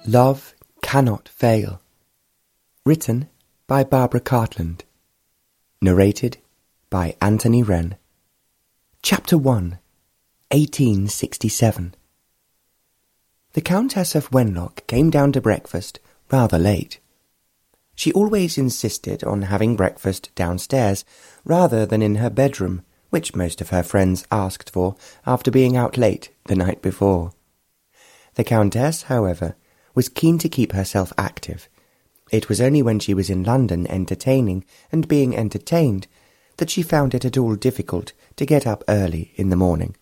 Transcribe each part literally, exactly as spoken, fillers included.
Love Cannot Fail. Written by Barbara Cartland. Narrated by Anthony Wren. Chapter one, eighteen sixty-seven. The Countess of Wenlock came down to breakfast rather late. She always insisted on having breakfast downstairs rather than in her bedroom, which most of her friends asked for after being out late the night before. The Countess, however, was keen to keep herself active. It was only when she was in London entertaining and being entertained that she found it at all difficult to get up early in the morning.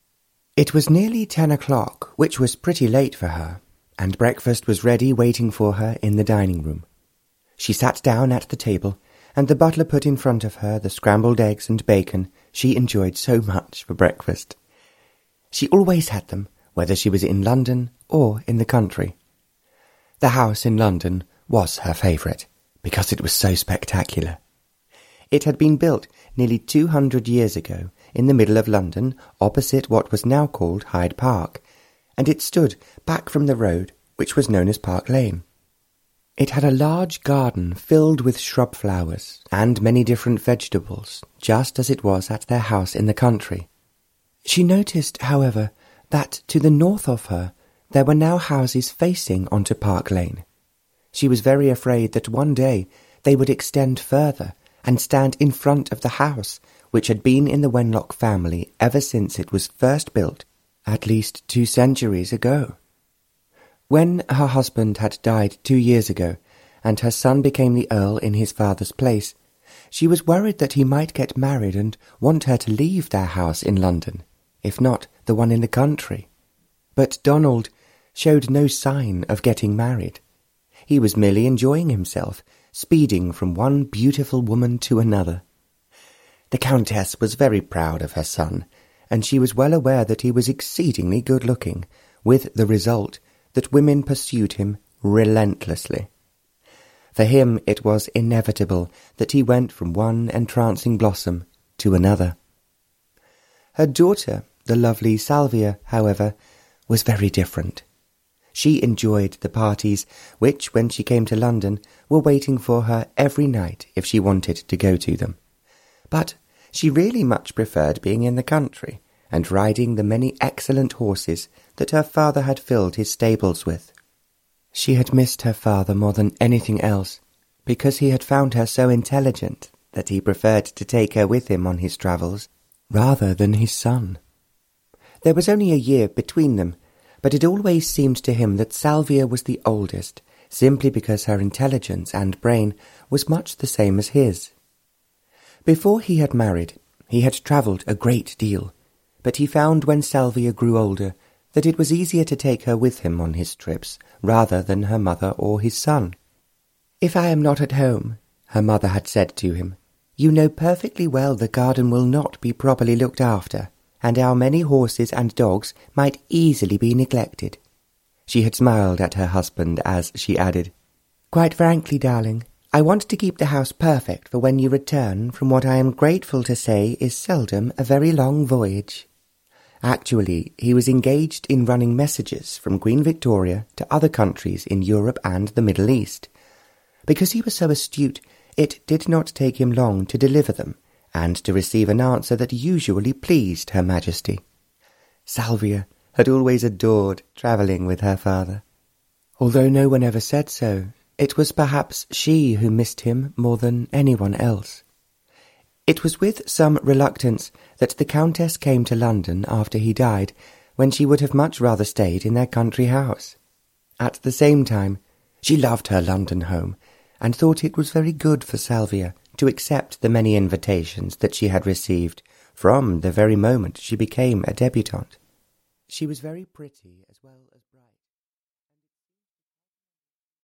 It was nearly ten o'clock, which was pretty late for her, and breakfast was ready waiting for her in the dining-room. She sat down at the table, and the butler put in front of her the scrambled eggs and bacon she enjoyed so much for breakfast. She always had them, whether she was in London or in the country. The house in London was her favourite, because it was so spectacular. It had been built nearly two hundred years ago in the middle of London, opposite what was now called Hyde Park, and it stood back from the road which was known as Park Lane. It had a large garden filled with shrub flowers and many different vegetables, just as it was at their house in the country. She noticed, however, that to the north of her there were now houses facing onto Park Lane. She was very afraid that one day they would extend further and stand in front of the house, which had been in the Wenlock family ever since it was first built, at least two centuries ago. When her husband had died two years ago, and her son became the Earl in his father's place, she was worried that he might get married and want her to leave their house in London, if not the one in the country. But Donald showed no sign of getting married. He was merely enjoying himself, speeding from one beautiful woman to another. The Countess was very proud of her son, and she was well aware that he was exceedingly good-looking, with the result that women pursued him relentlessly. For him it was inevitable that he went from one entrancing blossom to another. Her daughter, the lovely Salvia, however, was very different. She enjoyed the parties which, when she came to London, were waiting for her every night if she wanted to go to them. But she really much preferred being in the country and riding the many excellent horses that her father had filled his stables with. She had missed her father more than anything else, because he had found her so intelligent that he preferred to take her with him on his travels rather than his son. There was only a year between them, but it always seemed to him that Salvia was the oldest, simply because her intelligence and brain was much the same as his. Before he had married, he had travelled a great deal, but he found when Salvia grew older that it was easier to take her with him on his trips rather than her mother or his son. "If I am not at home," her mother had said to him, "you know perfectly well the garden will not be properly looked after, and our many horses and dogs might easily be neglected." She had smiled at her husband as she added, "Quite frankly, darling, I want to keep the house perfect for when you return from what I am grateful to say is seldom a very long voyage." Actually, he was engaged in running messages from Queen Victoria to other countries in Europe and the Middle East. Because he was so astute, it did not take him long to deliver them, and to receive an answer that usually pleased Her Majesty. Salvia had always adored travelling with her father. Although no one ever said so, it was perhaps she who missed him more than anyone else. It was with some reluctance that the Countess came to London after he died, when she would have much rather stayed in their country house. At the same time, she loved her London home, and thought it was very good for Salvia to accept the many invitations that she had received from the very moment she became a debutante. She was very pretty as well.